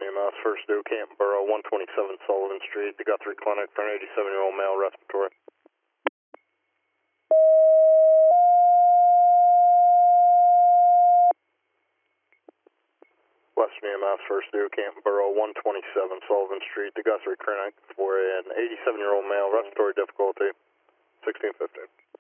EMS, first due, Canton Borough, 127 Sullivan Street, the Guthrie Clinic for an 87-year-old male respiratory. Western EMS, first due, Canton Borough, 127 Sullivan Street, the Guthrie Clinic for an 87-year-old male respiratory difficulty, 1615.